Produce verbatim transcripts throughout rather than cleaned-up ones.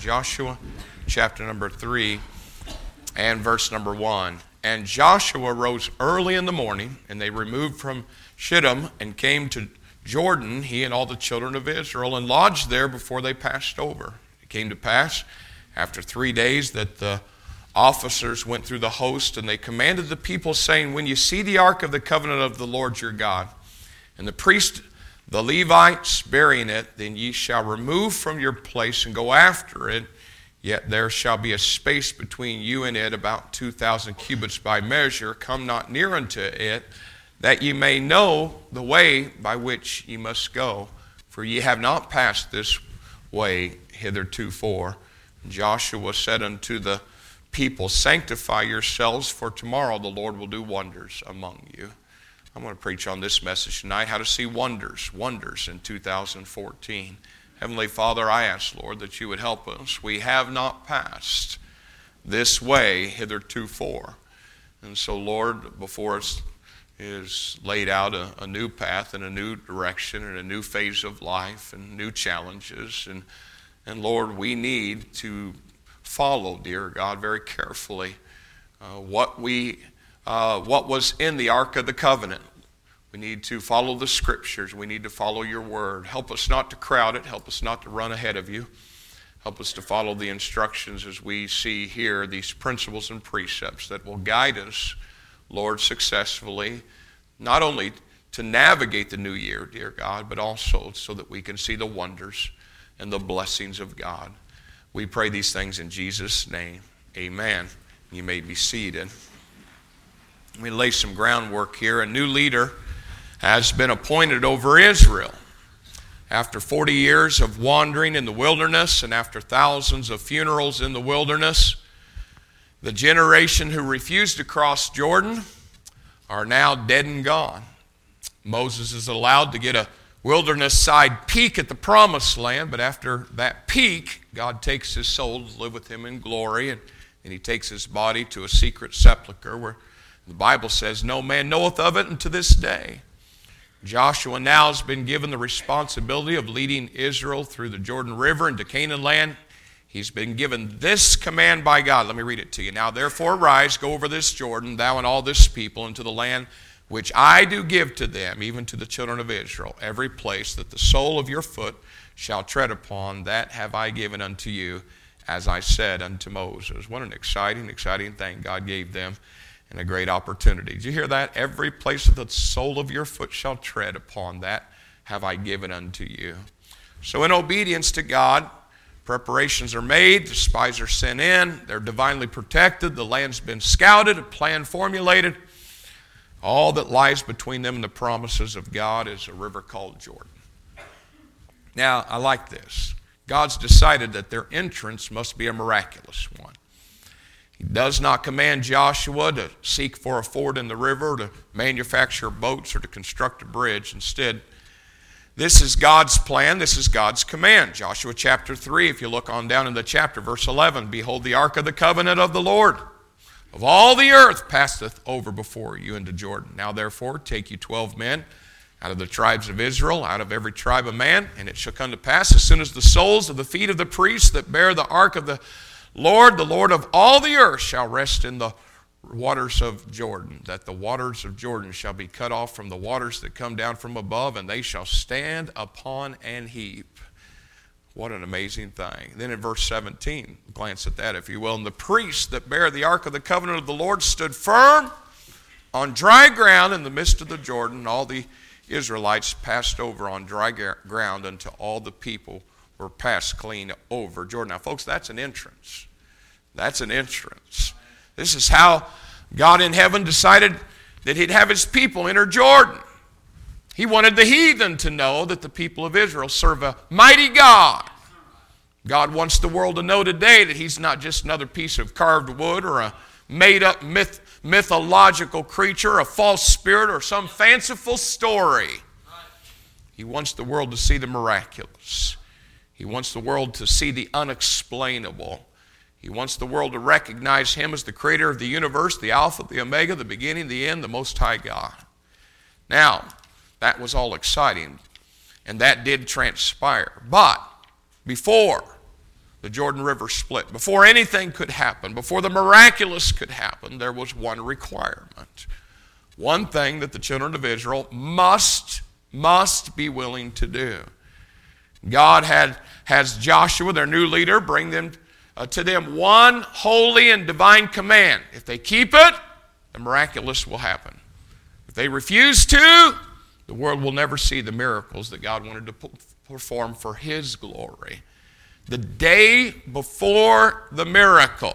Joshua chapter number three and verse number one. And Joshua rose early in the morning, and they removed from Shittim and came to Jordan, he and all the children of Israel, and lodged there before they passed over. It came to pass after three days that the officers went through the host, and they commanded the people, saying, when you see the ark of the covenant of the Lord your God, and the priest, the Levites, bearing it, then ye shall remove from your place and go after it. Yet there shall be a space between you and it, about two thousand cubits by measure. Come not near unto it, that ye may know the way by which ye must go. For ye have not passed this way hitherto. Joshua said unto the people, sanctify yourselves, for tomorrow the Lord will do wonders among you. I'm going to preach on this message tonight, how to see wonders, wonders in two thousand fourteen. Heavenly Father, I ask, Lord, that you would help us. We have not passed this way hitherto. And so, Lord, before us is laid out a, a new path and a new direction and a new phase of life and new challenges. And, and Lord, we need to follow, dear God, very carefully uh, what we uh, what was in the Ark of the Covenant. We need to follow the Scriptures. We need to follow your word. Help us not to crowd it. Help us not to run ahead of you. Help us to follow the instructions as we see here, these principles and precepts that will guide us, Lord, successfully, not only to navigate the new year, dear God, but also so that we can see the wonders and the blessings of God. We pray these things in Jesus' name. Amen. You may be seated. We lay some groundwork here. A new leader has been appointed over Israel. After forty years of wandering in the wilderness and after thousands of funerals in the wilderness, the generation who refused to cross Jordan are now dead and gone. Moses is allowed to get a wilderness side peek at the promised land, but after that peek, God takes his soul to live with him in glory, and, and he takes his body to a secret sepulcher where the Bible says no man knoweth of it unto this day. Joshua now has been given the responsibility of leading Israel through the Jordan River into Canaan land. He's been given this command by God. Let me read it to you. Now therefore arise, go over this Jordan, thou and all this people, into the land which I do give to them, even to the children of Israel. Every place that the sole of your foot shall tread upon, that have I given unto you, as I said unto Moses. What an exciting, exciting thing God gave them, and a great opportunity. Did you hear that? Every place that the sole of your foot shall tread upon, that have I given unto you. So in obedience to God, preparations are made, the spies are sent in, they're divinely protected, the land's been scouted, a plan formulated. All that lies between them and the promises of God is a river called Jordan. Now, I like this. God's decided that their entrance must be a miraculous one. He does not command Joshua to seek for a ford in the river, to manufacture boats, or to construct a bridge. Instead, this is God's plan. This is God's command. Joshua chapter three, if you look on down in the chapter, verse eleven, behold, the ark of the covenant of the Lord of all the earth passeth over before you into Jordan. Now therefore take you twelve men out of the tribes of Israel, out of every tribe of man, and it shall come to pass, as soon as the soles of the feet of the priests that bear the ark of the Lord, the Lord of all the earth, shall rest in the waters of Jordan, that the waters of Jordan shall be cut off from the waters that come down from above, and they shall stand upon an heap. What an amazing thing. Then in verse seventeen, glance at that if you will. And the priests that bear the ark of the covenant of the Lord stood firm on dry ground in the midst of the Jordan. All the Israelites passed over on dry ground until all the people were passed clean over Jordan. Now, folks, that's an entrance. That's an entrance. This is how God in heaven decided that he'd have his people enter Jordan. He wanted the heathen to know that the people of Israel serve a mighty God. God wants the world to know today that he's not just another piece of carved wood or a made-up myth, mythological creature, a false spirit, or some fanciful story. He wants the world to see the miraculous. He wants the world to see the unexplainable. He wants the world to recognize him as the creator of the universe, the Alpha, the Omega, the beginning, the end, the Most High God. Now, that was all exciting, and that did transpire. But before the Jordan River split. Before anything could happen, before the miraculous could happen, there was one requirement. One thing that the children of Israel must, must be willing to do. God had has Joshua, their new leader, bring them uh, to them one holy and divine command. If they keep it, the miraculous will happen. If they refuse to, the world will never see the miracles that God wanted to perform for His glory. The day before the miracle,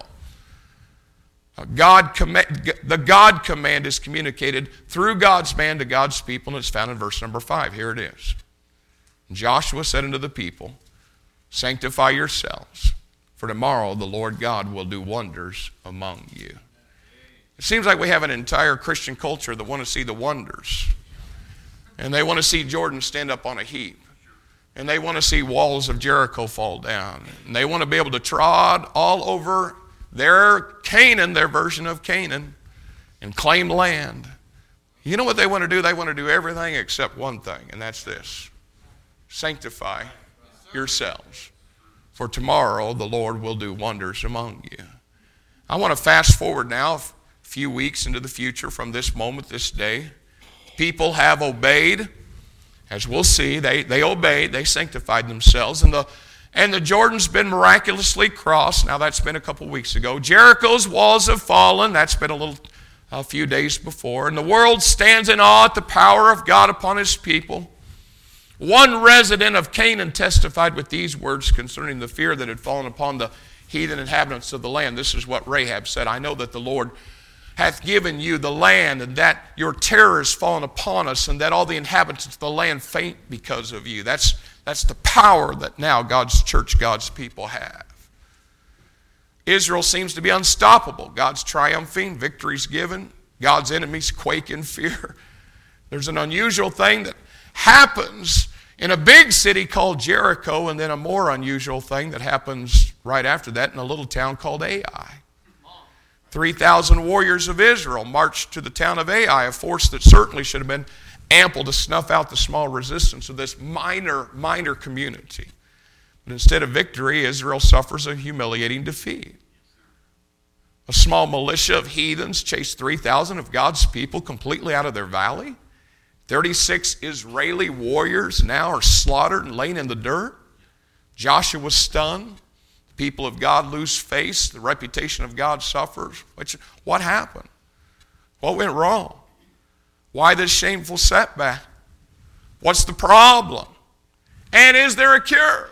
God the God command is communicated through God's man to God's people, and it's found in verse number five. Here it is. Joshua said unto the people, sanctify yourselves, for tomorrow the Lord God will do wonders among you. It seems like we have an entire Christian culture that want to see the wonders. And they want to see Jordan stand up on a heap. And they want to see walls of Jericho fall down. And they want to be able to trod all over their Canaan, their version of Canaan, and claim land. You know what they want to do? They want to do everything except one thing, and that's this. Sanctify yourselves, for tomorrow the Lord will do wonders among you. I want to fast forward now a few weeks into the future from this moment, this day. People have obeyed. As we'll see, they, they obeyed, they sanctified themselves, and the and the Jordan's been miraculously crossed. Now that's been a couple weeks ago. Jericho's walls have fallen. That's been a little a few days before. And the world stands in awe at the power of God upon His people. One resident of Canaan testified with these words concerning the fear that had fallen upon the heathen inhabitants of the land. This is what Rahab said. I know that the Lord hath given you the land, and that your terror has fallen upon us, and that all the inhabitants of the land faint because of you. That's, that's the power that now God's church, God's people have. Israel seems to be unstoppable. God's triumphing, victory's given. God's enemies quake in fear. There's an unusual thing that happens in a big city called Jericho, and then a more unusual thing that happens right after that in a little town called Ai. three thousand warriors of Israel marched to the town of Ai, a force that certainly should have been ample to snuff out the small resistance of this minor, minor community. But instead of victory, Israel suffers a humiliating defeat. A small militia of heathens chased three thousand of God's people completely out of their valley. thirty-six Israeli warriors now are slaughtered and laying in the dirt. Joshua was stunned. The people of God lose face. The reputation of God suffers. Which, what happened? What went wrong? Why this shameful setback? What's the problem? And is there a cure?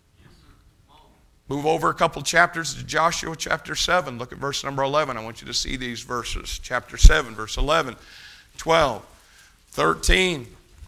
Move over a couple chapters to Joshua chapter seven. Look at verse number eleven. I want you to see these verses. Chapter seven, verse eleven, twelve, thirteen.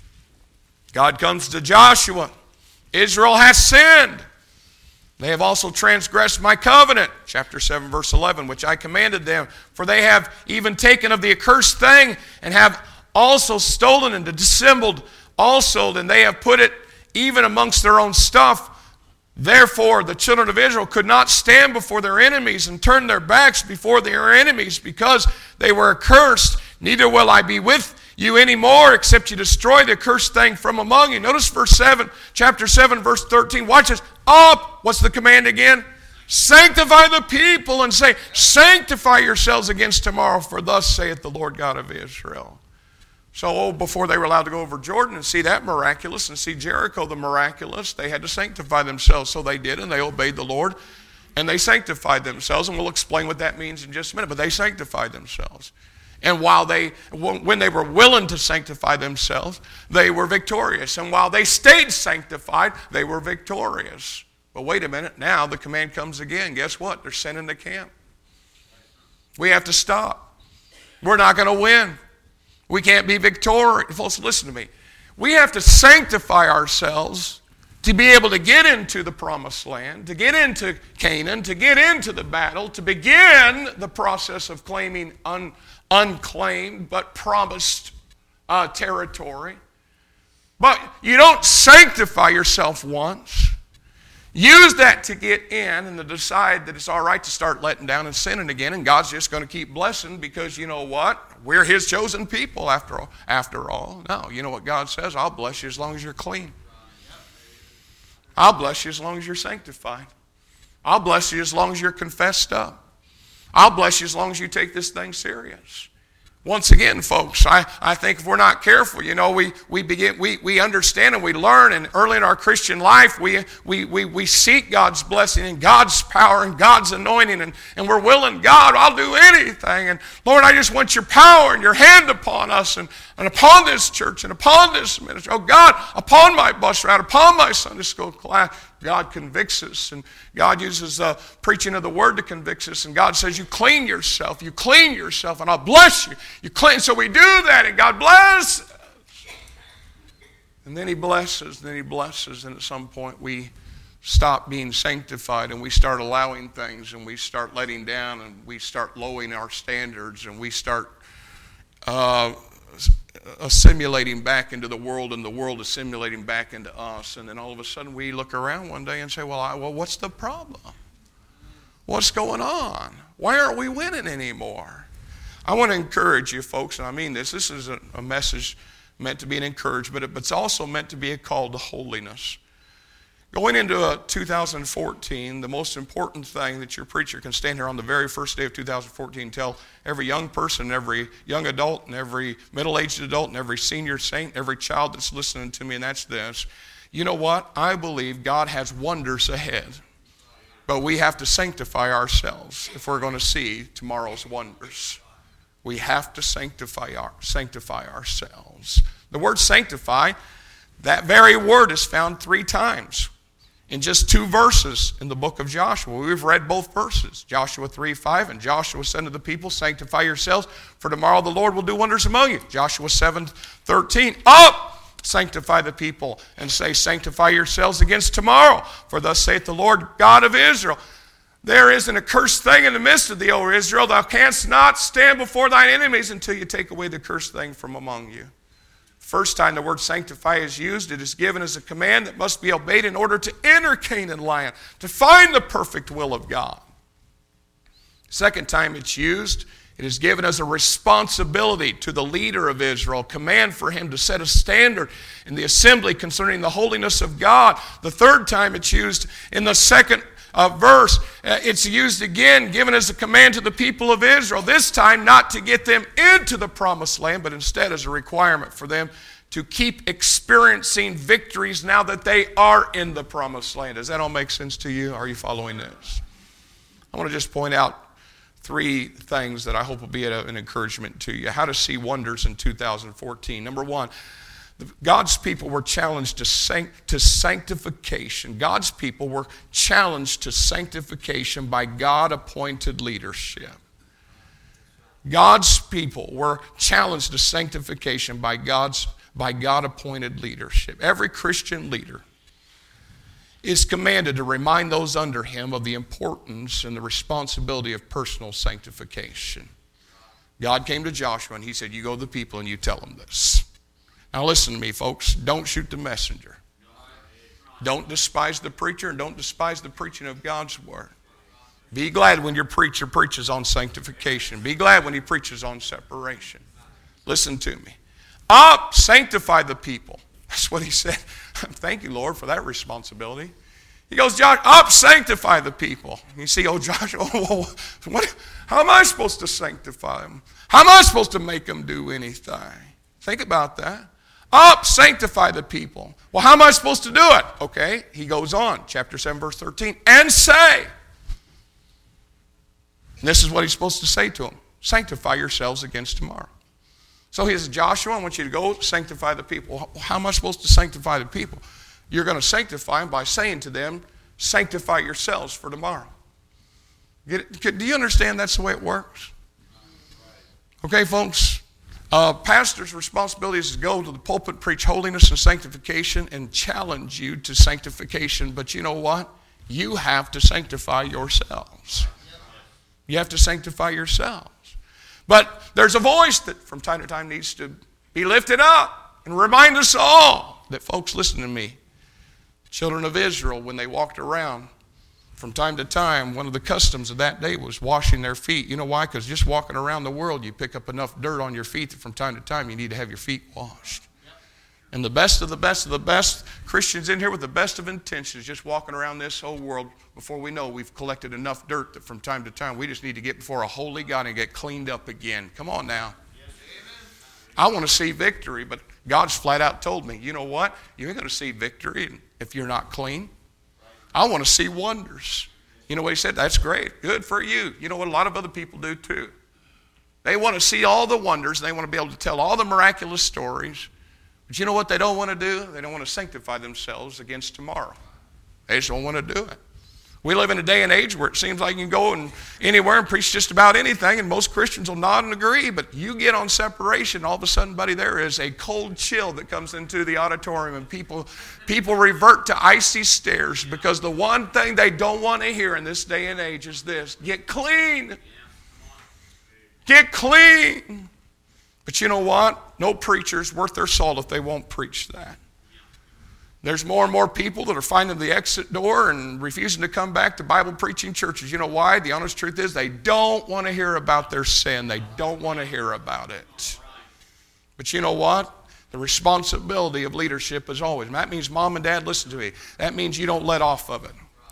God comes to Joshua. Israel has sinned. They have also transgressed my covenant. Chapter seven, verse eleven, which I commanded them. For they have even taken of the accursed thing, and have also stolen and dissembled also, and they have put it even amongst their own stuff. Therefore, the children of Israel could not stand before their enemies and turn their backs before their enemies, because they were accursed. Neither will I be with you anymore, except you destroy the accursed thing from among you. Notice verse seven, chapter seven, verse thirteen. Watch this. Up. What's the command again? Sanctify the people, and say, sanctify yourselves against tomorrow, for thus saith the Lord God of Israel. So oh, before they were allowed to go over Jordan and see that miraculous and see Jericho the miraculous, they had to sanctify themselves. So they did, and they obeyed the Lord, and they sanctified themselves. And we'll explain what that means in just a minute. But they sanctified themselves. And while they, when they were willing to sanctify themselves, they were victorious. And while they stayed sanctified, they were victorious. But wait a minute, now the command comes again. Guess what? They're sent into camp. We have to stop. We're not going to win. We can't be victorious. Folks, listen to me. We have to sanctify ourselves to be able to get into the promised land, to get into Canaan, to get into the battle, to begin the process of claiming un, unclaimed but promised uh, territory. But you don't sanctify yourself once. Use that to get in and to decide that it's all right to start letting down and sinning again, and God's just going to keep blessing because you know what? We're His chosen people after all. After all. No, you know what God says? I'll bless you as long as you're clean. I'll bless you as long as you're sanctified. I'll bless you as long as you're confessed up. I'll bless you as long as you take this thing serious. Once again, folks, I, I think if we're not careful, you know, we, we begin we, we understand and we learn, and early in our Christian life, we we we, we seek God's blessing and God's power and God's anointing, and, and we're willing, God, I'll do anything. And Lord, I just want your power and your hand upon us and, and upon this church and upon this ministry. Oh God, upon my bus route, upon my Sunday school class. God convicts us, and God uses the preaching of the word to convict us, and God says, you clean yourself, you clean yourself, and I'll bless you. You clean. So we do that, and God blesses. And then he blesses, then he blesses, and at some point we stop being sanctified, and we start allowing things, and we start letting down, and we start lowering our standards, and we start uh, assimilating back into the world, and the world assimilating back into us. And then all of a sudden we look around one day and say, well, I, well, what's the problem? What's going on? Why aren't we winning anymore? I want to encourage you, folks, and I mean this. This is a, a message meant to be an encouragement, but it's also meant to be a call to holiness. Going into uh, two thousand fourteen, the most important thing that your preacher can stand here on the very first day of two thousand fourteen and tell every young person, every young adult, and every middle-aged adult, and every senior saint, every child that's listening to me, and that's this. You know what? I believe God has wonders ahead. But we have to sanctify ourselves if we're going to see tomorrow's wonders. We have to sanctify our, sanctify ourselves. The word sanctify, that very word is found three times in just two verses in the book of Joshua. We've read both verses, Joshua three five, and Joshua said to the people, sanctify yourselves, for tomorrow the Lord will do wonders among you. Joshua seven thirteen, up, sanctify the people, and say, sanctify yourselves against tomorrow, for thus saith the Lord God of Israel, there is an accursed thing in the midst of thee, O Israel, thou canst not stand before thine enemies until you take away the cursed thing from among you. First time the word sanctify is used, it is given as a command that must be obeyed in order to enter Canaan land, to find the perfect will of God. Second time it's used, it is given as a responsibility to the leader of Israel, a command for him to set a standard in the assembly concerning the holiness of God. The third time it's used in the second uh, verse, uh, it's used again, given as a command to the people of Israel, this time not to get them into the promised land, but instead as a requirement for them to keep experiencing victories now that they are in the promised land. Does that all make sense to you? Are you following this? I want to just point out three things that I hope will be an encouragement to you. How to see wonders in two thousand fourteen. Number one, God's people were challenged to, sanct- to sanctification. God's people were challenged to sanctification by God-appointed leadership. God's people were challenged to sanctification by God's by God-appointed leadership. Every Christian leader is commanded to remind those under him of the importance and the responsibility of personal sanctification. God came to Joshua and he said, you go to the people and you tell them this. Now listen to me, folks. Don't shoot the messenger. Don't despise the preacher, and don't despise the preaching of God's word. Be glad when your preacher preaches on sanctification. Be glad when he preaches on separation. Listen to me. Up, sanctify the people. That's what he said. Thank you, Lord, for that responsibility. He goes, Josh, up, sanctify the people. You see, oh, Joshua, what, how am I supposed to sanctify them? How am I supposed to make them do anything? Think about that. Up, sanctify the people. Well, how am I supposed to do it? Okay, he goes on, chapter seven, verse thirteen, and say. And this is what he's supposed to say to them. Sanctify yourselves against tomorrow. So he says, Joshua, I want you to go sanctify the people. How am I supposed to sanctify the people? You're going to sanctify them by saying to them, sanctify yourselves for tomorrow. Get it? Do you understand that's the way it works? Okay, folks, uh, pastor's responsibility is to go to the pulpit, preach holiness and sanctification, and challenge you to sanctification. But you know what? You have to sanctify yourselves. You have to sanctify yourselves. But there's a voice that from time to time needs to be lifted up and remind us all that, folks, listen to me. The children of Israel, when they walked around, from time to time, one of the customs of that day was washing their feet. You know why? Because just walking around the world, you pick up enough dirt on your feet that from time to time you need to have your feet washed. And the best of the best of the best Christians in here with the best of intentions just walking around this whole world, before we know we've collected enough dirt that from time to time we just need to get before a holy God and get cleaned up again. Come on now. I want to see victory, but God's flat out told me, you know what? You ain't going to see victory if you're not clean. I want to see wonders. You know what he said? That's great. Good for you. You know what a lot of other people do too. They want to see all the wonders. They want to be able to tell all the miraculous stories. But you know what they don't want to do? They don't want to sanctify themselves against tomorrow. They just don't want to do it. We live in a day and age where it seems like you can go and anywhere and preach just about anything, and most Christians will nod and agree, but you get on separation, all of a sudden, buddy, there is a cold chill that comes into the auditorium, and people, people revert to icy stares, because the one thing they don't want to hear in this day and age is this: get clean. Get clean. But you know what? No preacher's worth their salt if they won't preach that. There's more and more people that are finding the exit door and refusing to come back to Bible preaching churches. You know why? The honest truth is they don't want to hear about their sin. They don't want to hear about it. But you know what? The responsibility of leadership is always. And that means, mom and dad, listen to me. That means you don't let off of it.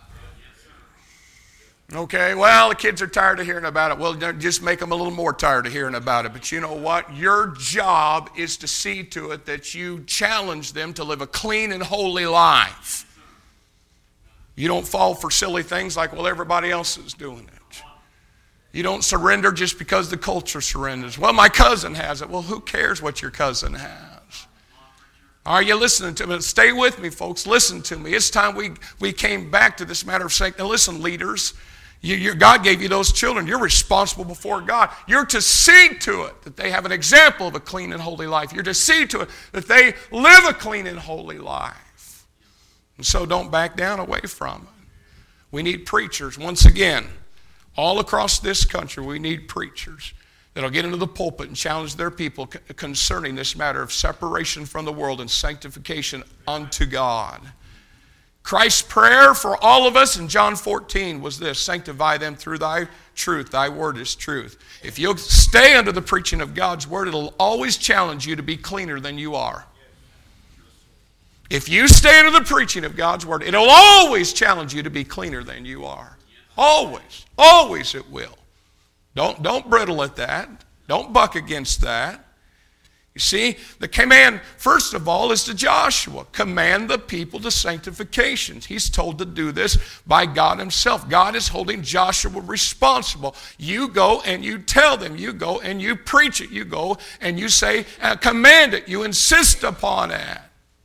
Okay, well, the kids are tired of hearing about it. Well, just make them a little more tired of hearing about it. But you know what? Your job is to see to it that you challenge them to live a clean and holy life. You don't fall for silly things like, well, everybody else is doing it. You don't surrender just because the culture surrenders. Well, my cousin has it. Well, who cares what your cousin has? Are you listening to me? Stay with me, folks. Listen to me. It's time we, we came back to this matter of saying, now listen, leaders. You, you, God gave you those children. You're responsible before God. You're to see to it that they have an example of a clean and holy life. You're to see to it that they live a clean and holy life. And so don't back down away from it. We need preachers. Once again, all across this country, we need preachers that'll get into the pulpit and challenge their people concerning this matter of separation from the world and sanctification unto God. Christ's prayer for all of us in John fourteen was this: sanctify them through thy truth. Thy word is truth. If you'll stay under the preaching of God's word, it'll always challenge you to be cleaner than you are. If you stay under the preaching of God's word, it'll always challenge you to be cleaner than you are. Always. Always it will. Don't, don't brittle at that. Don't buck against that. You see, the command, first of all, is to Joshua. Command the people to sanctification. He's told to do this by God himself. God is holding Joshua responsible. You go and you tell them. You go and you preach it. You go and you say, uh, command it. You insist upon it.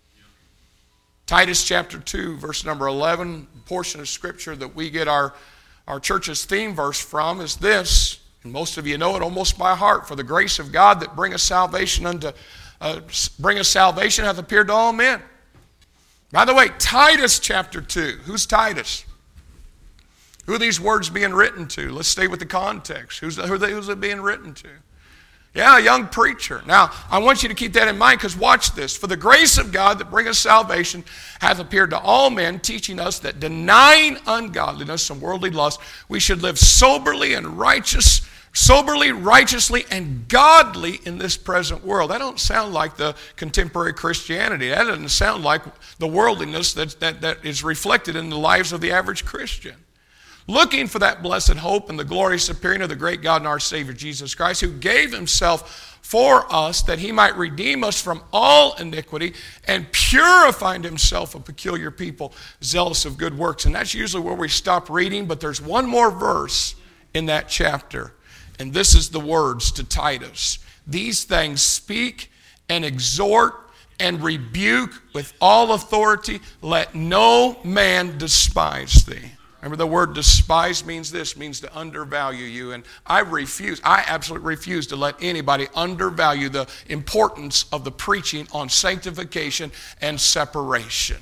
Titus chapter two, verse number eleven, portion of scripture that we get our, our church's theme verse from is this. And most of you know it almost by heart. For the grace of God that bringeth salvation unto uh, bringeth salvation hath appeared to all men. By the way, Titus chapter two. Who's Titus? Who are these words being written to? Let's stay with the context. Who's, who are they, who's it being written to? Yeah, a young preacher. Now, I want you to keep that in mind, because watch this. For the grace of God that bringeth salvation hath appeared to all men, teaching us that denying ungodliness and worldly lust, we should live soberly and righteous, soberly, righteously, and godly in this present world. That don't sound like the contemporary Christianity. That doesn't sound like the worldliness that, that, that is reflected in the lives of the average Christian. Looking for that blessed hope and the glorious appearing of the great God and our Savior Jesus Christ, who gave himself for us that he might redeem us from all iniquity and purify himself a peculiar people, zealous of good works. And that's usually where we stop reading, but there's one more verse in that chapter. And this is the words to Titus. These things speak and exhort and rebuke with all authority. Let no man despise thee. Remember, the word despise means this, means to undervalue you. And I refuse, I absolutely refuse to let anybody undervalue the importance of the preaching on sanctification and separation.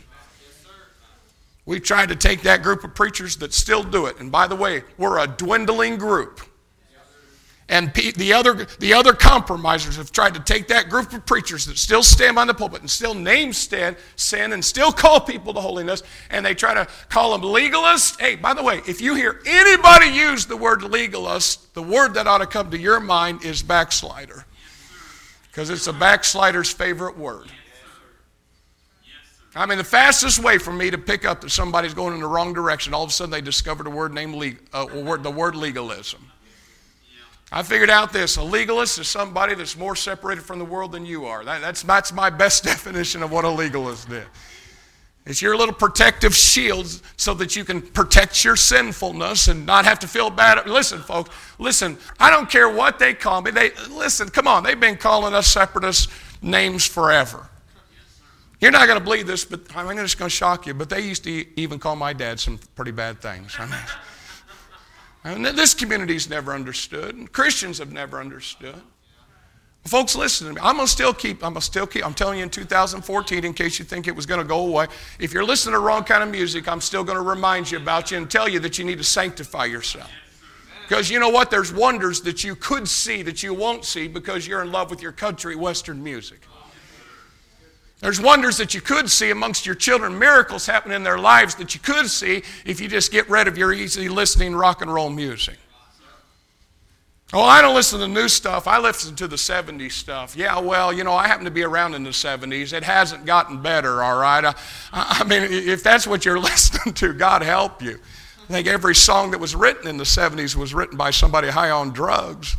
We tried to take that group of preachers that still do it. And by the way, we're a dwindling group. And the other, the other compromisers have tried to take that group of preachers that still stand on the pulpit and still name sin, sin and still call people to holiness, and they try to call them legalists. Hey, by the way, if you hear anybody use the word legalist, the word that ought to come to your mind is backslider. Because it's a backslider's favorite word. I mean, the fastest way for me to pick up that somebody's going in the wrong direction, all of a sudden they discovered a word named leg, uh, word, the word legalism. I figured out this. A legalist is somebody that's more separated from the world than you are. That, that's, that's my best definition of what a legalist is. It's your little protective shield so that you can protect your sinfulness and not have to feel bad. Listen, folks, listen, I don't care what they call me. They Listen, come on, they've been calling us separatists names forever. You're not going to believe this, but I'm just going to shock you, but they used to even call my dad some pretty bad things. I mean, and this community's never understood, and Christians have never understood. Folks, listen to me. I'm going to still keep, I'm going to still keep, I'm telling you in two thousand fourteen, in case you think it was going to go away, if you're listening to the wrong kind of music, I'm still going to remind you about you and tell you that you need to sanctify yourself. Because you know what? There's wonders that you could see that you won't see because you're in love with your country Western music. There's wonders that you could see amongst your children, miracles happen in their lives that you could see if you just get rid of your easy listening rock and roll music. Oh, I don't listen to new stuff. I listen to the seventies stuff. Yeah, well, you know, I happen to be around in the seventies. It hasn't gotten better, all right? I, I mean, if that's what you're listening to, God help you. I think every song that was written in the seventies was written by somebody high on drugs.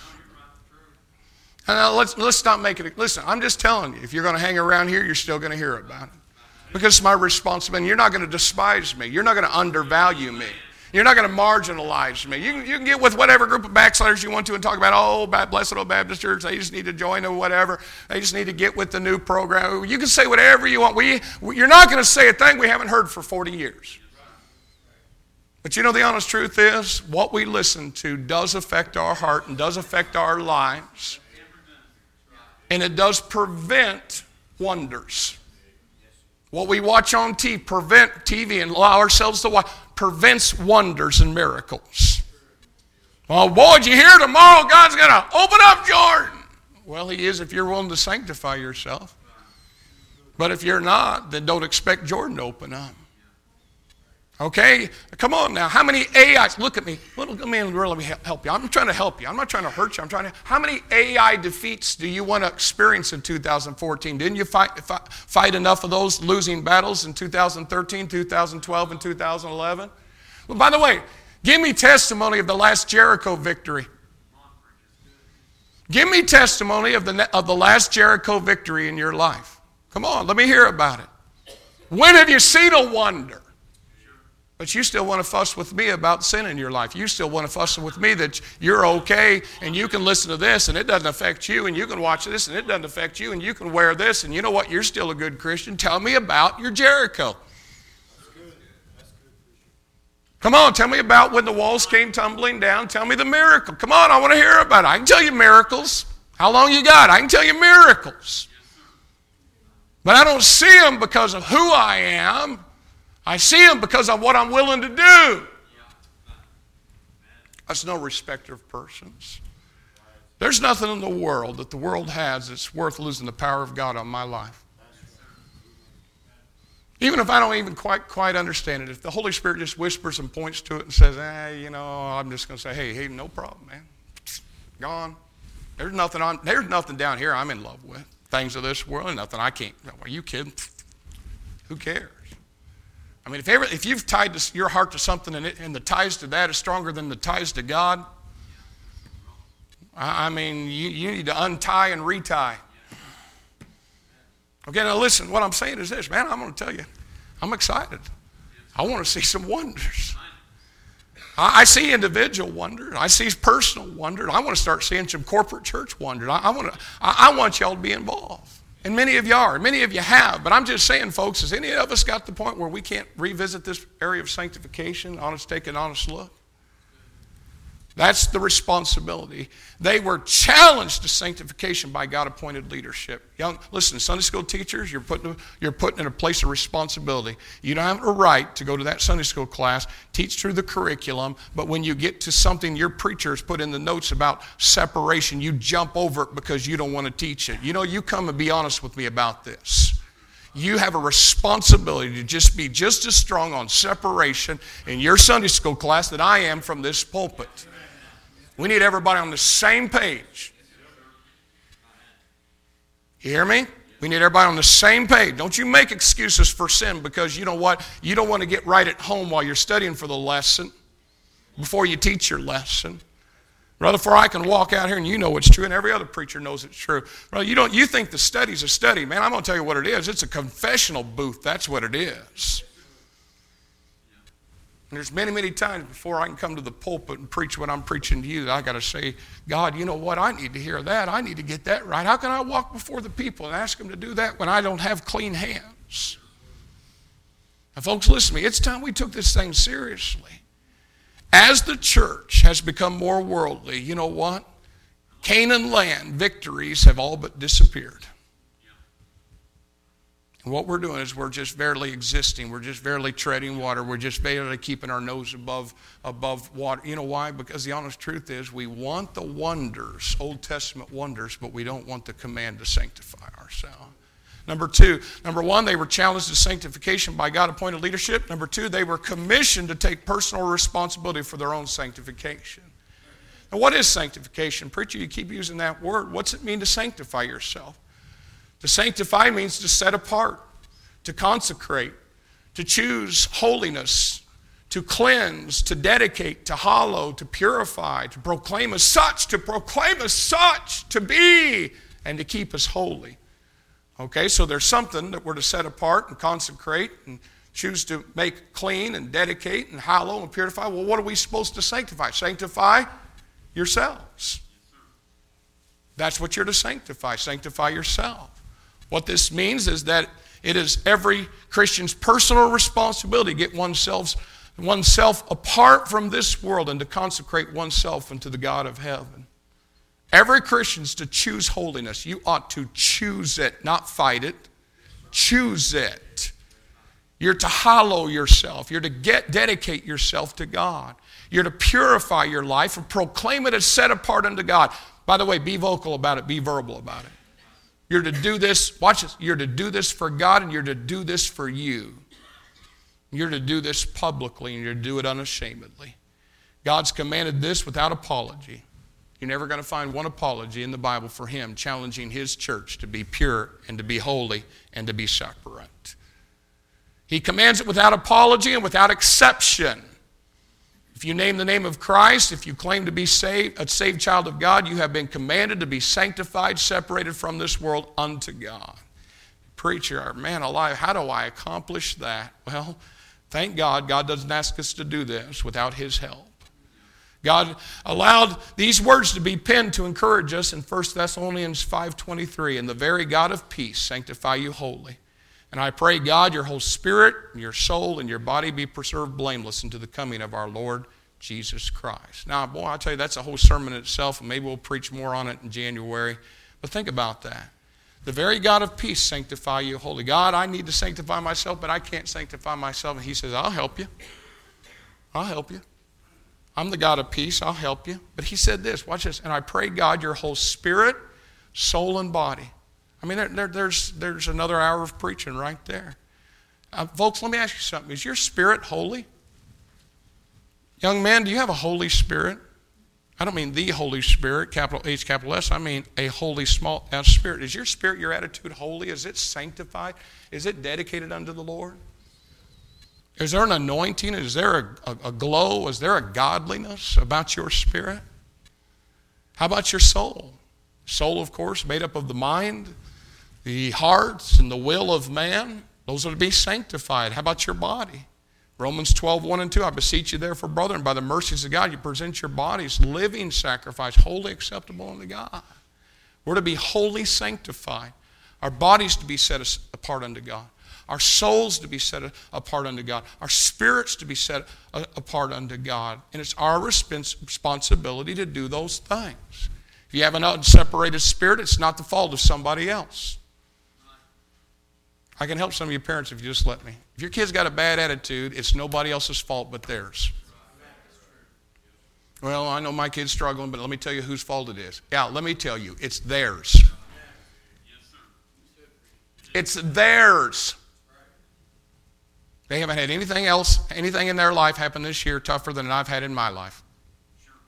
And now let's, let's not make it, listen, I'm just telling you, if you're going to hang around here, you're still going to hear about it. Because it's my responsibility. You're not going to despise me. You're not going to undervalue me. You're not going to marginalize me. You can, you can get with whatever group of backsliders you want to and talk about, oh, Blessed Old Baptist Church, they just need to join or whatever. They just need to get with the new program. You can say whatever you want. We, we, you're not going to say a thing we haven't heard for forty years. But you know the honest truth is, what we listen to does affect our heart and does affect our lives. And it does prevent wonders. What we watch on T V, prevent T V and allow ourselves to watch, prevents wonders and miracles. Oh boy, did you hear tomorrow God's going to open up Jordan? Well, he is if you're willing to sanctify yourself. But if you're not, then don't expect Jordan to open up. Okay? Come on now. How many A Is? Look at me. Let me really help you. I'm trying to help you. I'm not trying to hurt you. I'm trying to. How many A I defeats do you want to experience in two thousand fourteen? Didn't you fight, fight, fight enough of those losing battles in two thousand thirteen, two thousand twelve, and two thousand eleven? Well, by the way, give me testimony of the last Jericho victory. Give me testimony of the, of the last Jericho victory in your life. Come on, let me hear about it. When have you seen a wonder? But you still want to fuss with me about sin in your life. You still want to fuss with me that you're okay and you can listen to this and it doesn't affect you and you can watch this and it doesn't affect you and you can wear this and you know what, you're still a good Christian. Tell me about your Jericho. That's good. That's good. Come on, tell me about when the walls came tumbling down. Tell me the miracle. Come on, I want to hear about it. I can tell you miracles. How long you got? I can tell you miracles. But I don't see them because of who I am. I see them because of what I'm willing to do. That's no respecter of persons. There's nothing in the world that the world has that's worth losing the power of God on my life. Even if I don't even quite quite understand it, if the Holy Spirit just whispers and points to it and says, eh, you know, I'm just going to say, hey, hey, no problem, man. Gone. There's nothing on. There's nothing down here I'm in love with. Things of this world, nothing I can't. Are you kidding? Who cares? I mean, if, ever, if you've tied to, your heart to something and, it, and the ties to that is stronger than the ties to God, I, I mean, you, you need to untie and retie. Okay, now listen, what I'm saying is this, man, I'm going to tell you, I'm excited. I want to see some wonders. I, I see individual wonders. I see personal wonders. I want to start seeing some corporate church wonders. I, I, want, to, I, I want y'all to be involved. And many of you are. Many of you have. But I'm just saying, folks, has any of us got to the point where we can't revisit this area of sanctification, honest, take an honest look? That's the responsibility. They were challenged to sanctification by God-appointed leadership. Young, listen, Sunday school teachers, you're put, you're put in a place of responsibility. You don't have a right to go to that Sunday school class, teach through the curriculum, but when you get to something your preacher has put in the notes about separation, you jump over it because you don't want to teach it. You know, you come and be honest with me about this. You have a responsibility to just be just as strong on separation in your Sunday school class that I am from this pulpit. We need everybody on the same page. You hear me? We need everybody on the same page. Don't you make excuses for sin because you know what? You don't want to get right at home while you're studying for the lesson before you teach your lesson. Brother, for I can walk out here and you know it's true and every other preacher knows it's true. Brother, you don't you think the study's a study. Man, I'm going to tell you what it is. It's a confessional booth. That's what it is. And there's many, many times before I can come to the pulpit and preach what I'm preaching to you that I got to say, God, you know what? I need to hear that. I need to get that right. How can I walk before the people and ask them to do that when I don't have clean hands? Now, folks, listen to me. It's time we took this thing seriously. As the church has become more worldly, you know what? Canaan land victories have all but disappeared. And what we're doing is we're just barely existing. We're just barely treading water. We're just barely keeping our nose above, above water. You know why? Because the honest truth is we want the wonders, Old Testament wonders, but we don't want the command to sanctify ourselves. Number two, number one, they were challenged to sanctification by God-appointed leadership. Number two, they were commissioned to take personal responsibility for their own sanctification. Now, what is sanctification? Preacher, you keep using that word. What's it mean to sanctify yourself? To sanctify means to set apart, to consecrate, to choose holiness, to cleanse, to dedicate, to hallow, to purify, to proclaim as such, to proclaim as such, to be, and to keep as holy. Okay, so there's something that we're to set apart and consecrate and choose to make clean and dedicate and hallow and purify. Well, what are we supposed to sanctify? Sanctify yourselves. That's what you're to sanctify. Sanctify yourself. What this means is that it is every Christian's personal responsibility to get oneself, oneself apart from this world and to consecrate oneself unto the God of heaven. Every Christian's to choose holiness. You ought to choose it, not fight it. Choose it. You're to hallow yourself. You're to get dedicate yourself to God. You're to purify your life and proclaim it as set apart unto God. By the way, be vocal about it. Be verbal about it. You're to do this, watch this, you're to do this for God and you're to do this for you. You're to do this publicly and you're to do it unashamedly. God's commanded this without apology. You're never going to find one apology in the Bible for him challenging his church to be pure and to be holy and to be separate. He commands it without apology and without exception. If you name the name of Christ, if you claim to be saved, a saved child of God, you have been commanded to be sanctified, separated from this world unto God. Preacher, man alive, how do I accomplish that? Well, thank God, God doesn't ask us to do this without his help. God allowed these words to be penned to encourage us in First Thessalonians five twenty-three, and the very God of peace sanctify you wholly. And I pray, God, your whole spirit, your soul, and your body be preserved blameless unto the coming of our Lord Jesus Christ. Now, boy, I tell you, that's a whole sermon in itself, and maybe we'll preach more on it in January. But think about that. The very God of peace sanctify you wholly. God, I need to sanctify myself, but I can't sanctify myself. And he says, I'll help you. I'll help you. I'm the God of peace. I'll help you. But he said this, watch this. And I pray, God, your whole spirit, soul, and body. I mean, there, there, there's, there's another hour of preaching right there. Uh, folks, let me ask you something. Is your spirit holy? Young man, do you have a Holy Spirit? I don't mean the Holy Spirit, capital H, capital S. I mean a holy small s spirit. Is your spirit, your attitude holy? Is it sanctified? Is it dedicated unto the Lord? Is there an anointing? Is there a, a, a glow? Is there a godliness about your spirit? How about your soul? Soul, of course, made up of the mind, the hearts, and the will of man. Those are to be sanctified. How about your body? Romans twelve, one and two, I beseech you therefore, brethren, by the mercies of God, you present your bodies living sacrifice, wholly acceptable unto God. We're to be wholly sanctified. Our bodies to be set apart unto God. Our souls to be set apart unto God. Our spirits to be set apart unto God. And it's our responsibility to do those things. If you have an unseparated spirit, it's not the fault of somebody else. I can help some of you parents if you just let me. If your kid's got a bad attitude, it's nobody else's fault but theirs. Well, I know my kid's struggling, but let me tell you whose fault it is. Yeah, let me tell you, it's theirs. It's theirs. They haven't had anything else, anything in their life happen this year tougher than I've had in my life.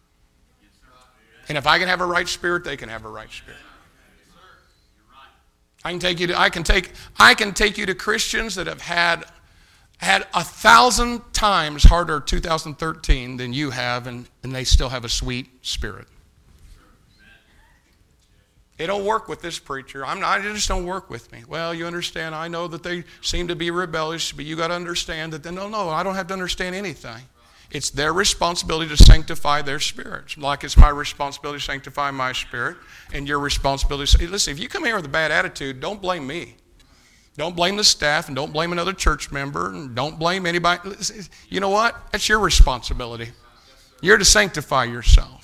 And if I can have a right spirit, they can have a right spirit. I can take you to, I can take, I can take you to Christians that have had, had a thousand times harder two thousand thirteen than you have, and, and they still have a sweet spirit. It don't work with this preacher. I'm not, it just don't work with me. Well, you understand, I know that they seem to be rebellious, but you got to understand that, no, no, I don't have to understand anything. It's their responsibility to sanctify their spirits. Like it's my responsibility to sanctify my spirit, and your responsibility to, listen, if you come here with a bad attitude, don't blame me. Don't blame the staff, and don't blame another church member, and don't blame anybody. You know what? That's your responsibility. You're to sanctify yourself.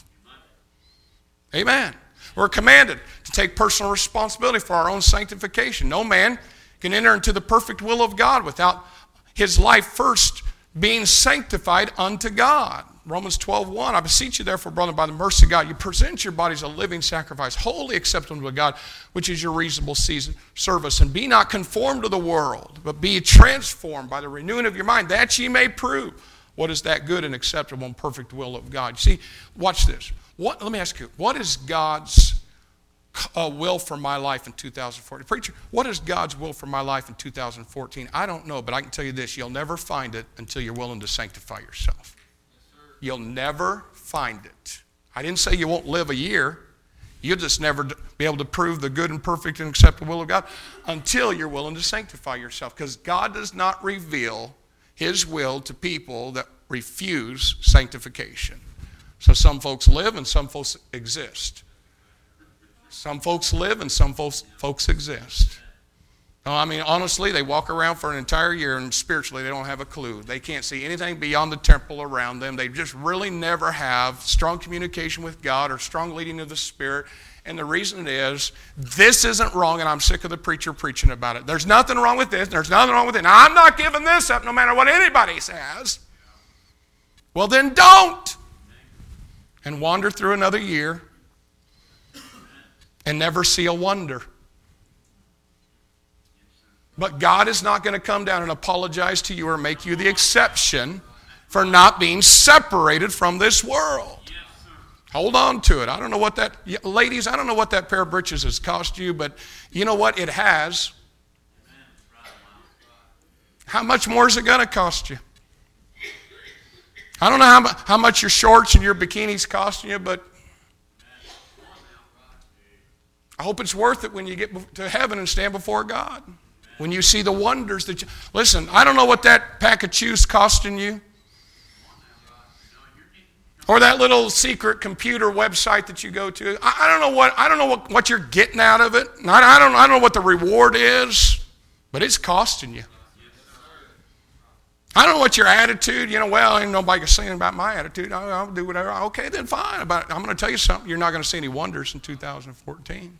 Amen. We're commanded to take personal responsibility for our own sanctification. No man can enter into the perfect will of God without his life first being sanctified unto God. Romans twelve one, I beseech you therefore, brother, by the mercy of God, you present your bodies a living sacrifice, wholly acceptable to God, which is your reasonable season, service. And be not conformed to the world, but be transformed by the renewing of your mind, that ye may prove what is that good and acceptable and perfect will of God. You see, watch this. What, let me ask you, what is God's uh, will for my life in two thousand fourteen? Preacher, what is God's will for my life in two thousand fourteen? I don't know, but I can tell you this, you'll never find it until you're willing to sanctify yourself. Yes, you'll never find it. I didn't say you won't live a year. You'll just never be able to prove the good and perfect and acceptable will of God until you're willing to sanctify yourself, because God does not reveal his will to people that refuse sanctification. So some folks live and some folks exist. Some folks live and some folks, folks exist. No, I mean, honestly, they walk around for an entire year and spiritually they don't have a clue. They can't see anything beyond the temple around them. They just really never have strong communication with God or strong leading of the Spirit. And the reason is, this isn't wrong, and I'm sick of the preacher preaching about it. There's nothing wrong with this. There's nothing wrong with it. Now, I'm not giving this up no matter what anybody says. Well, then don't. And wander through another year and never see a wonder. But God is not going to come down and apologize to you or make you the exception for not being separated from this world. Hold on to it. I don't know what that, ladies, I don't know what that pair of breeches has cost you, but you know what? It has. How much more is it going to cost you? I don't know how, how much your shorts and your bikinis costing you, but I hope it's worth it when you get to heaven and stand before God. When you see the wonders that you... Listen, I don't know what that pack of chews costing you. Or that little secret computer website that you go to. I, I don't know what I don't know what, what you're getting out of it. I, I, don't, I don't know what the reward is, but it's costing you. I don't know what your attitude, you know, well, ain't nobody saying about my attitude. I'll, I'll do whatever. Okay, then fine. But I'm going to tell you something. You're not going to see any wonders in two thousand fourteen.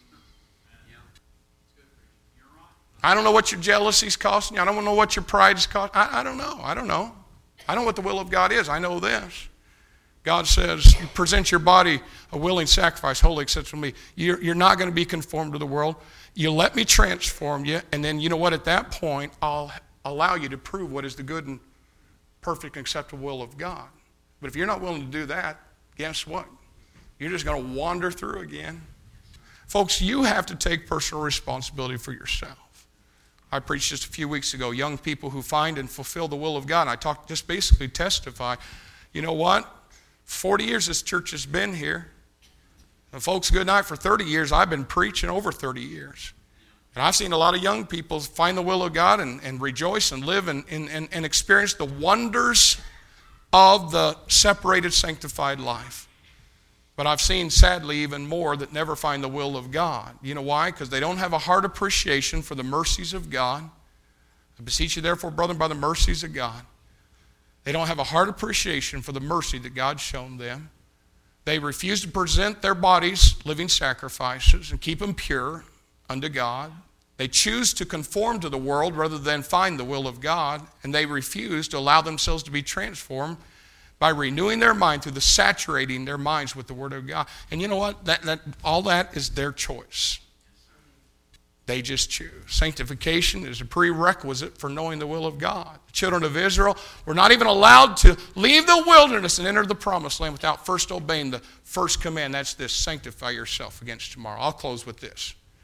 I don't know what your jealousy's costing you. I don't know what your pride is costing. I, I don't know. I don't know. I don't know what the will of God is. I know this. God says, you present your body a willing sacrifice, wholly acceptable to me. You're, you're not going to be conformed to the world. You let me transform you, and then you know what? At that point, I'll allow you to prove what is the good and perfect and acceptable will of God. But if you're not willing to do that, guess what? You're just going to wander through again. Folks, you have to take personal responsibility for yourself. I preached just a few weeks ago, young people who find and fulfill the will of God. And I talked, just basically testify, you know what? forty years this church has been here. And folks, good night, for thirty years, I've been preaching over thirty years. And I've seen a lot of young people find the will of God and, and rejoice and live and, and, and experience the wonders of the separated, sanctified life. But I've seen, sadly, even more that never find the will of God. You know why? Because they don't have a heart appreciation for the mercies of God. I beseech you, therefore, brethren, by the mercies of God. They don't have a heart appreciation for the mercy that God's shown them. They refuse to present their bodies living sacrifices and keep them pure unto God. They choose to conform to the world rather than find the will of God. And they refuse to allow themselves to be transformed by renewing their mind through the saturating their minds with the Word of God. And you know what? That, that, all that is their choice. They just choose. Sanctification is a prerequisite for knowing the will of God. The children of Israel were not even allowed to leave the wilderness and enter the promised land without first obeying the first command. That's this: sanctify yourself against tomorrow. I'll close with this.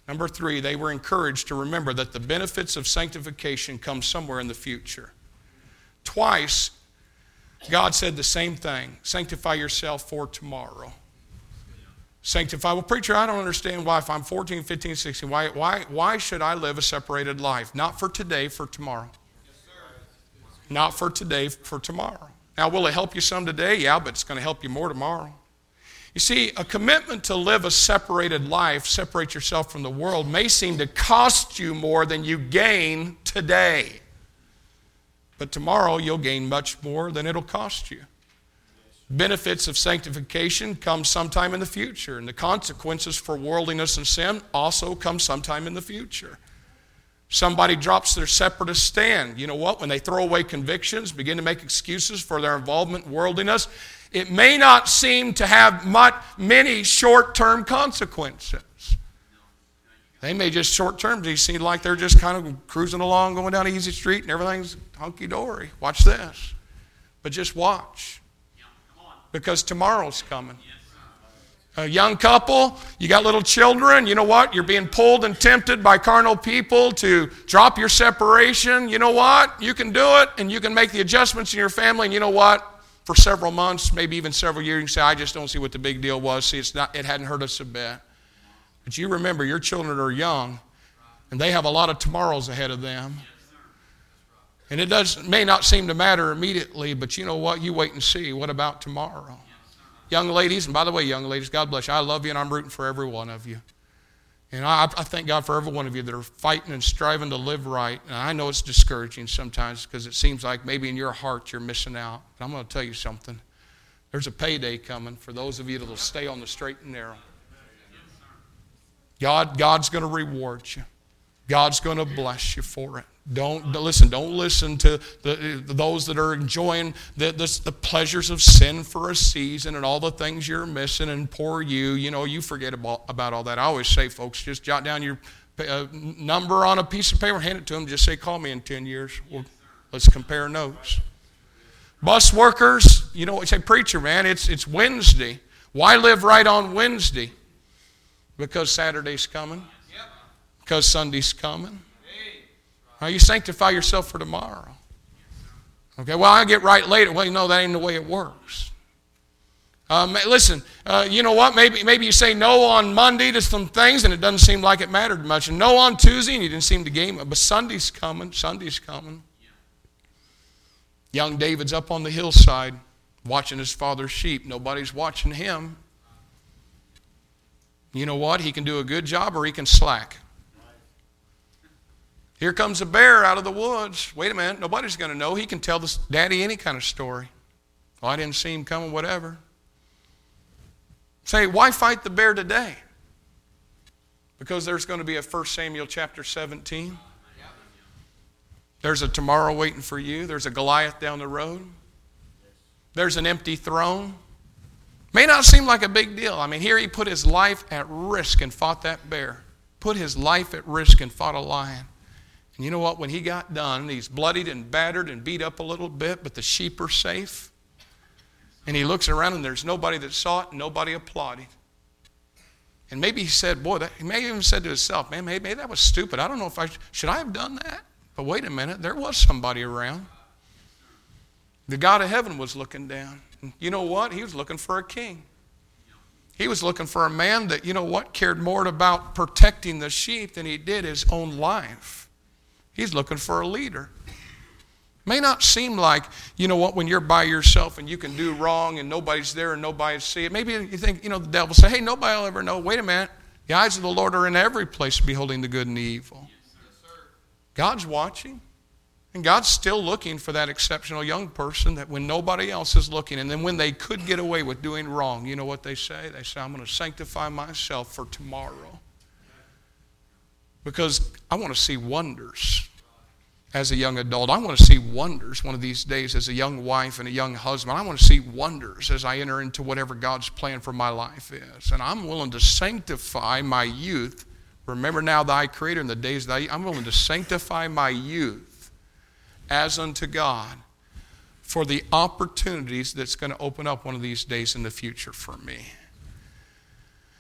Number three, they were encouraged to remember that the benefits of sanctification come somewhere in the future. Twice, God said the same thing. Sanctify yourself for tomorrow. Sanctify. Well, preacher, I don't understand why if I'm fourteen, fifteen, sixteen, why, why, why should I live a separated life? Not for today, for tomorrow. Not for today, for tomorrow. Now, will it help you some today? Yeah, but it's going to help you more tomorrow. You see, a commitment to live a separated life, separate yourself from the world, may seem to cost you more than you gain today. But tomorrow you'll gain much more than it'll cost you. Benefits of sanctification come sometime in the future, and the consequences for worldliness and sin also come sometime in the future. Somebody drops their separatist stand. You know what? When they throw away convictions, begin to make excuses for their involvement in worldliness, it may not seem to have much, many short-term consequences. They may just short-term, they seem like they're just kind of cruising along, going down an easy street, and everything's hunky-dory. Watch this. But just watch. Because tomorrow's coming. A young couple, you got little children, you know what? You're being pulled and tempted by carnal people to drop your separation. You know what? You can do it, and you can make the adjustments in your family, and you know what? For several months, maybe even several years, you can say, I just don't see what the big deal was. See, it's not, it hadn't hurt us a bit. But you remember, your children are young, and they have a lot of tomorrows ahead of them. And it does may not seem to matter immediately, but you know what? You wait and see. What about tomorrow? Young ladies, and by the way, young ladies, God bless you. I love you, and I'm rooting for every one of you. And I, I thank God for every one of you that are fighting and striving to live right. And I know it's discouraging sometimes because it seems like maybe in your heart you're missing out. But I'm going to tell you something. There's a payday coming for those of you that will stay on the straight and narrow. God, God's going to reward you. God's going to bless you for it. Don't listen. Don't listen to the, those that are enjoying the, the, the pleasures of sin for a season and all the things you're missing. And poor you, you know, you forget about, about all that. I always say, folks, just jot down your uh, number on a piece of paper, hand it to them. Just say, call me in ten years. We'll, let's compare notes. Bus workers, you know, say, preacher, man, it's it's Wednesday. Why live right on Wednesday? Because Saturday's coming. Because Sunday's coming. Now you sanctify yourself for tomorrow. Okay, well, I get right later. Well, you know, that ain't the way it works. Um, listen, uh, you know what? Maybe maybe you say no on Monday to some things and it doesn't seem like it mattered much. And no on Tuesday and you didn't seem to gain it. But Sunday's coming. Sunday's coming. Young David's up on the hillside watching his father's sheep. Nobody's watching him. You know what? He can do a good job or he can slack. Here comes a bear out of the woods. Wait a minute, nobody's going to know. He can tell this daddy any kind of story. Oh, I didn't see him coming, whatever. Say, why fight the bear today? Because there's going to be a First Samuel chapter seventeen. There's a tomorrow waiting for you. There's a Goliath down the road. There's an empty throne. May not seem like a big deal. I mean, here he put his life at risk and fought that bear. Put his life at risk and fought a lion. And you know what? When he got done, he's bloodied and battered and beat up a little bit, but the sheep are safe. And he looks around and there's nobody that saw it and nobody applauded. And maybe he said, boy, that, he may have even said to himself, man, maybe, maybe that was stupid. I don't know if I, should I have done that? But wait a minute, there was somebody around. The God of heaven was looking down. And you know what? He was looking for a king. He was looking for a man that, you know what, cared more about protecting the sheep than he did his own life. He's looking for a leader. May not seem like, you know what, when you're by yourself and you can do wrong and nobody's there and nobody see it. Maybe you think, you know, the devil say, hey, nobody will ever know. Wait a minute. The eyes of the Lord are in every place beholding the good and the evil. God's watching. And God's still looking for that exceptional young person that when nobody else is looking, and then when they could get away with doing wrong, you know what they say? They say, I'm going to sanctify myself for tomorrow. Because I want to see wonders as a young adult. I want to see wonders one of these days as a young wife and a young husband. I want to see wonders as I enter into whatever God's plan for my life is. And I'm willing to sanctify my youth. Remember now thy Creator in the days of thy youth. I'm willing to sanctify my youth as unto God for the opportunities that's going to open up one of these days in the future for me.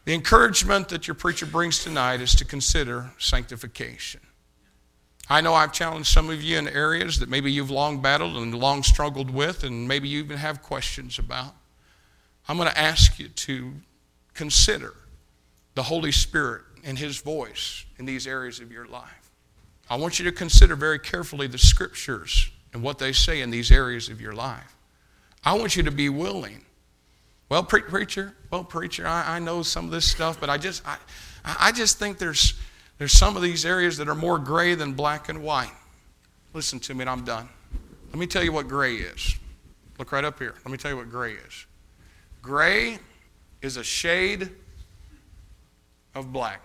The encouragement that your preacher brings tonight is to consider sanctification. I know I've challenged some of you in areas that maybe you've long battled and long struggled with, and maybe you even have questions about. I'm going to ask you to consider the Holy Spirit and His voice in these areas of your life. I want you to consider very carefully the Scriptures and what they say in these areas of your life. I want you to be willing. Well, pre- preacher, well, preacher, I, I know some of this stuff, but I just, I, I just think there's, there's some of these areas that are more gray than black and white. Listen to me, and I'm done. Let me tell you what gray is. Look right up here. Let me tell you what gray is. Gray is a shade of black.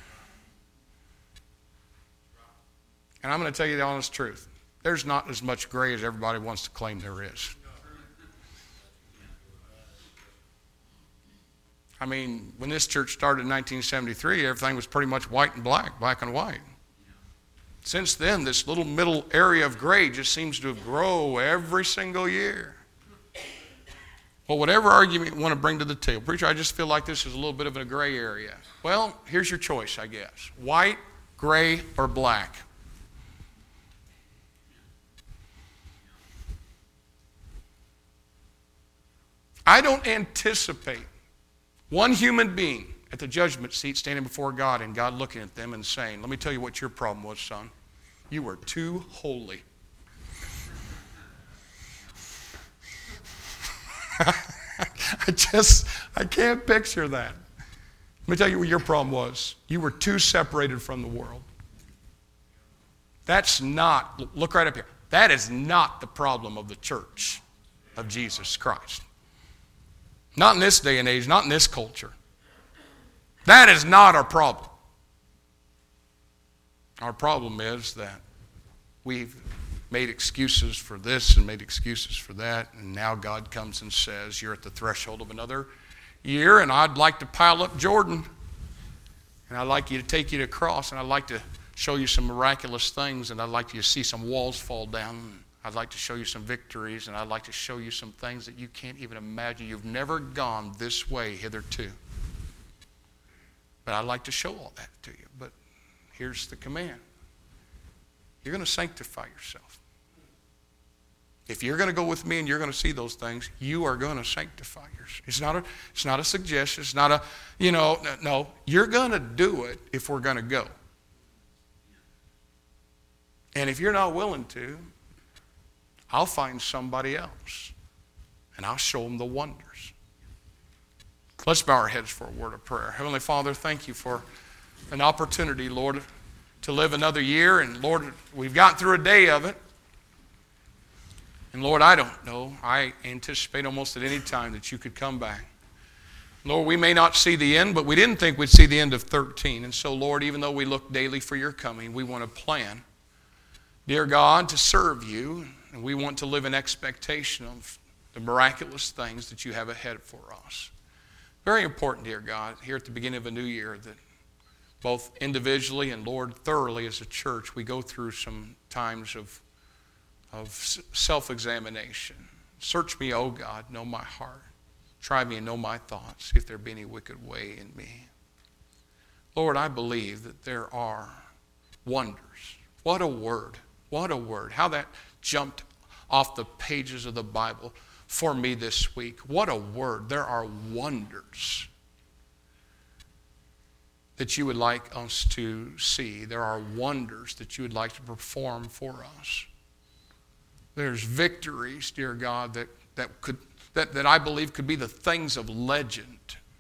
And I'm going to tell you the honest truth. There's not as much gray as everybody wants to claim there is. I mean, when this church started in nineteen seventy-three, everything was pretty much white and black, black and white. Since then, this little middle area of gray just seems to grow every single year. Well, whatever argument you want to bring to the table, preacher, I just feel like this is a little bit of a gray area. Well, here's your choice, I guess. White, gray, or black. I don't anticipate one human being at the judgment seat standing before God and God looking at them and saying, let me tell you what your problem was, son. You were too holy. I just, I can't picture that. Let me tell you what your problem was. You were too separated from the world. That's not, look right up here. That is not the problem of the church of Jesus Christ. Not in this day and age, not in this culture. That is not our problem. Our problem is that we've made excuses for this and made excuses for that, and now God comes and says, you're at the threshold of another year, and I'd like to pile up Jordan, and I'd like you to take you to the cross, and I'd like to show you some miraculous things, and I'd like you to see some walls fall down. I'd like to show you some victories, and I'd like to show you some things that you can't even imagine. You've never gone this way hitherto. But I'd like to show all that to you. But here's the command. You're going to sanctify yourself. If you're going to go with me and you're going to see those things, you are going to sanctify yourself. It's not a, it's not a suggestion. It's not a, you know, no. You're going to do it if we're going to go. And if you're not willing to, I'll find somebody else, and I'll show them the wonders. Let's bow our heads for a word of prayer. Heavenly Father, thank you for an opportunity, Lord, to live another year. And Lord, we've gotten through a day of it. And Lord, I don't know. I anticipate almost at any time that you could come back. Lord, we may not see the end, but we didn't think we'd see the end of thirteen. And so, Lord, even though we look daily for your coming, we want to plan, dear God, to serve you. And we want to live in expectation of the miraculous things that you have ahead for us. Very important, dear God, here at the beginning of a new year, that both individually and, Lord, thoroughly as a church, we go through some times of, of self-examination. Search me, O God, know my heart. Try me and know my thoughts, if there be any wicked way in me. Lord, I believe that there are wonders. What a word. What a word. How that jumped off the pages of the Bible for me this week. What a word. There are wonders that you would like us to see. There are wonders that you would like to perform for us. There's victories, dear God, that, that could that, that I believe could be the things of legend.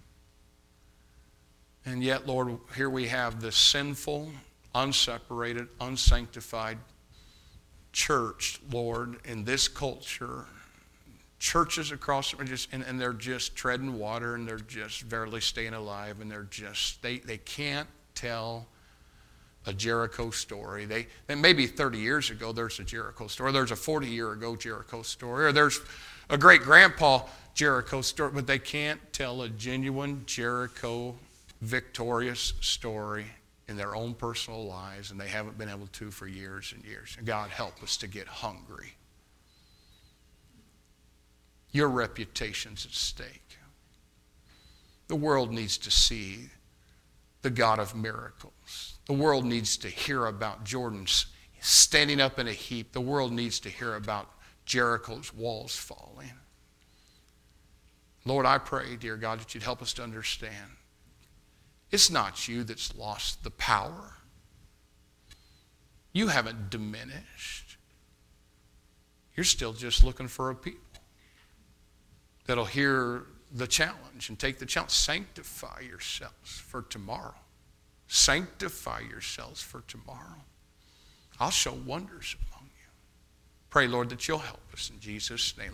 And yet, Lord, here we have this sinful, unseparated, unsanctified church, Lord, in this culture, churches across, just, and, and they're just treading water, and they're just barely staying alive, and they're just, they, they can't tell a Jericho story. They, and maybe thirty years ago there's a Jericho story, there's a forty year ago Jericho story, or there's a great grandpa Jericho story, but they can't tell a genuine Jericho victorious story in their own personal lives, and they haven't been able to for years and years. And God, help us to get hungry. Your reputation's at stake. The world needs to see the God of miracles. The world needs to hear about Jordan's standing up in a heap. The world needs to hear about Jericho's walls falling. Lord, I pray, dear God, that you'd help us to understand. It's not you that's lost the power. You haven't diminished. You're still just looking for a people that'll hear the challenge and take the challenge. Sanctify yourselves for tomorrow. Sanctify yourselves for tomorrow. I'll show wonders among you. Pray, Lord, that you'll help us in Jesus' name.